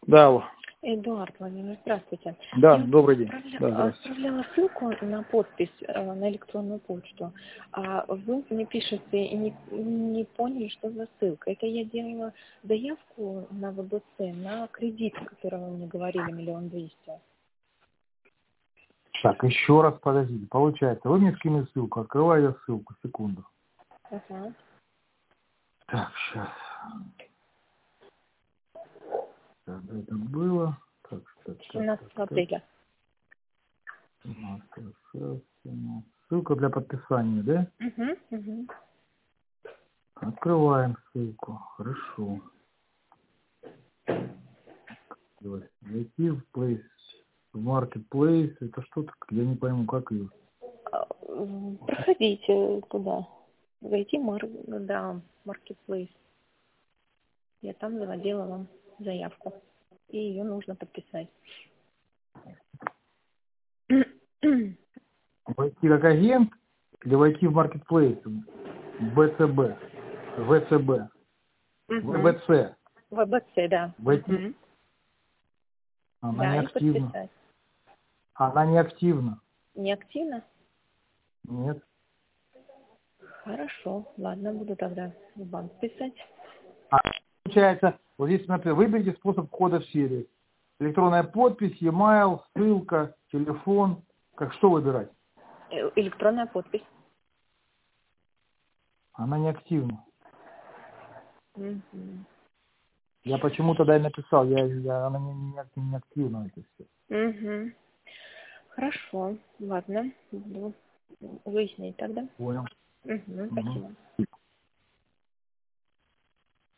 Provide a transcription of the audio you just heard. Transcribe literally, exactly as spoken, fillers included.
Да, алло. Эдуард Владимирович, здравствуйте. Да, Я добрый день. отправля... Да, здравствуйте. отправляла ссылку на подпись э, на электронную почту, а вы мне пишете и не, не поняли, что за ссылка. Это я делала заявку на ВБЦ на кредит, о котором вы мне говорили, миллион двести. Так, еще раз подождите. Получается, вы мне скинули ссылку, открываю я ссылку, секунду. Ага. Так, сейчас. Так, это было. Так, так, так, семнадцатого так, так. апреля. Ссылка для подписания, да? Угу, угу. Открываем ссылку. Хорошо. Зайти в Play, в Marketplace. Это что-то, я не пойму, как ее. Проходите туда. Зайти мар... да, Marketplace. Я там заводила вам заявку. И ее нужно подписать. Войти как агент или войти в Marketplace? бэ цэ бэ. вэ цэ бэ. вэ бэ цэ. ВБЦ, да. Войти. Угу. Она не Да, и активна. подписать. Она не активна. Не активно? Нет. Хорошо. Ладно, буду тогда в банк писать. А, получается, вот здесь, смотрите, выберите способ входа в сервис. Электронная подпись, e-mail, ссылка, телефон. Как что выбирать? Э, Электронная подпись. Она не активна. Угу. Я почему-то да и написал, я, я, она не, не, ак- не активна, это все. Угу. Хорошо. Ладно. Буду выяснять тогда. Понял. Угу. Угу. Спасибо.